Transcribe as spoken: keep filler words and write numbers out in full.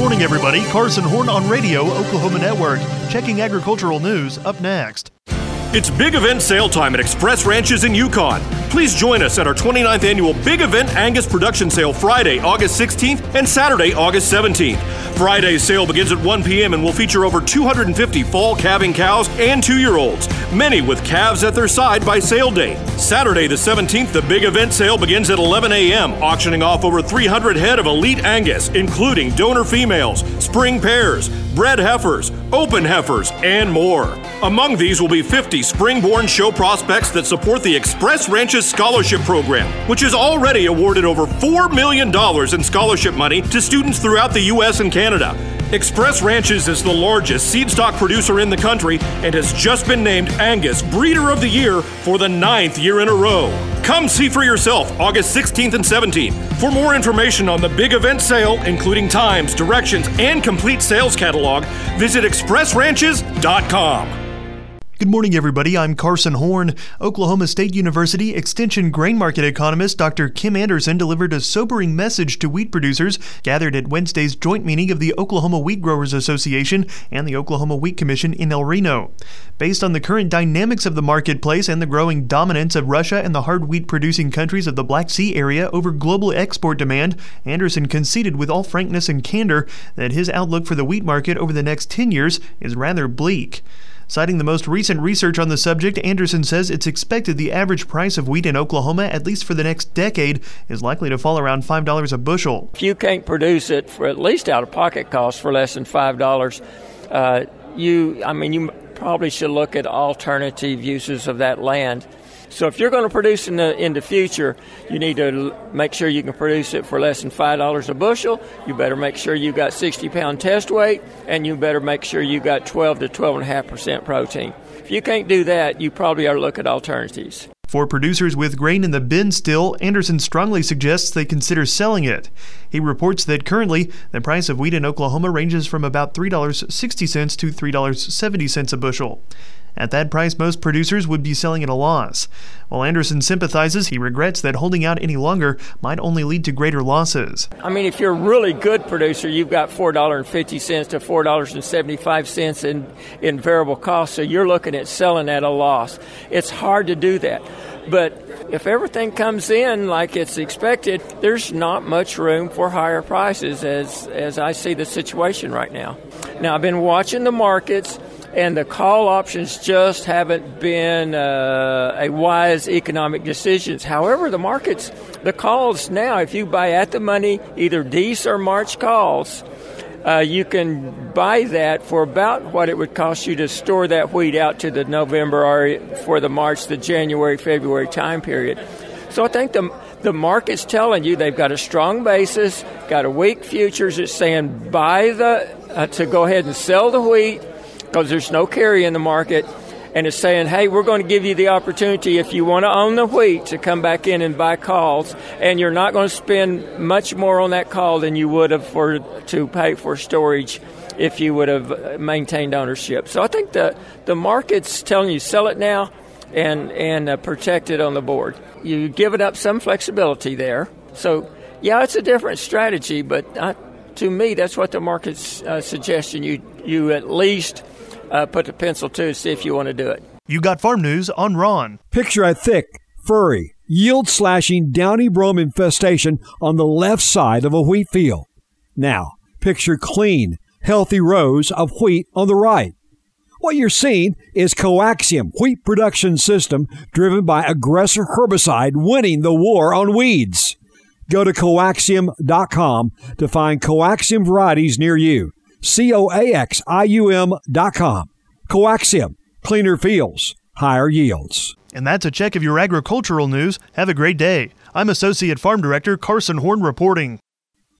morning, everybody. Carson Horn on Radio, Oklahoma Network. Checking agricultural news up next. It's big event sale time at Express Ranches in Yukon. Please join us at our twenty-ninth annual Big Event Angus Production Sale Friday, August sixteenth and Saturday, August seventeenth. Friday's sale begins at one p.m. and will feature over two hundred fifty fall calving cows and two-year-olds, many with calves at their side by sale date. Saturday the seventeenth, the Big Event Sale begins at eleven a.m., auctioning off over three hundred head of elite Angus, including donor females, spring pairs, bred heifers, open heifers, and more. Among these will be fifty spring-born show prospects that support the Express Ranches Scholarship Program, which has already awarded over four million dollars in scholarship money to students throughout the U S and Canada. Express Ranches is the largest seed stock producer in the country and has just been named Angus Breeder of the Year for the ninth year in a row. Come see for yourself August sixteenth and seventeenth. For more information on the big event sale, including times, directions, and complete sales catalog, visit express ranches dot com. Good morning, everybody. I'm Carson Horn. Oklahoma State University Extension grain market economist Doctor Kim Anderson delivered a sobering message to wheat producers gathered at Wednesday's joint meeting of the Oklahoma Wheat Growers Association and the Oklahoma Wheat Commission in El Reno. Based on the current dynamics of the marketplace and the growing dominance of Russia and the hard wheat producing countries of the Black Sea area over global export demand, Anderson conceded with all frankness and candor that his outlook for the wheat market over the next ten years is rather bleak. Citing the most recent research on the subject, Anderson says it's expected the average price of wheat in Oklahoma, at least for the next decade, is likely to fall around five dollars a bushel. If you can't produce it for at least out-of-pocket costs for less than five dollars, uh, you, I mean, you probably should look at alternative uses of that land. So if you're going to produce in the in the future, you need to make sure you can produce it for less than five dollars a bushel. You better make sure you got sixty pound test weight, and you better make sure you got twelve to twelve point five percent protein. If you can't do that, you probably ought to look at alternatives. For producers with grain in the bin still, Anderson strongly suggests they consider selling it. He reports that currently, the price of wheat in Oklahoma ranges from about three dollars and sixty cents to three dollars and seventy cents a bushel. At that price, most producers would be selling at a loss. While Anderson sympathizes, he regrets that holding out any longer might only lead to greater losses. I mean, if you're a really good producer, you've got four dollars and fifty cents to four dollars and seventy-five cents in, in variable costs, so you're looking at selling at a loss. It's hard to do that. But if everything comes in like it's expected, there's not much room for higher prices as, as I see the situation right now. Now, I've been watching the markets, and the call options just haven't been uh, a wise economic decisions. However, the markets, the calls now, if you buy at the money, either Dece or March calls, uh, you can buy that for about what it would cost you to store that wheat out to the November or for the March, the January, February time period. So I think the the market's telling you they've got a strong basis, got a weak futures. It's saying buy the uh, to go ahead and sell the wheat, because there's no carry in the market, and it's saying, hey, we're going to give you the opportunity, if you want to own the wheat, to come back in and buy calls, and you're not going to spend much more on that call than you would have for to pay for storage if you would have maintained ownership. So I think the, the market's telling you sell it now and, and uh, protect it on the board. You're giving up some flexibility there. So, yeah, it's a different strategy, but I, to me, that's what the market's uh, suggesting. You, you at least Uh, put the pencil to it, see if you want to do it. You got farm news on Ron. Picture a thick, furry, yield-slashing downy brome infestation on the left side of a wheat field. Now, picture clean, healthy rows of wheat on the right. What you're seeing is Coaxium wheat production system driven by aggressor herbicide winning the war on weeds. Go to coaxium dot com to find Coaxium varieties near you. C O A X I U M dot com. Coaxium. Cleaner fields. Higher yields. And that's a check of your agricultural news. Have a great day. I'm Associate Farm Director Carson Horn reporting.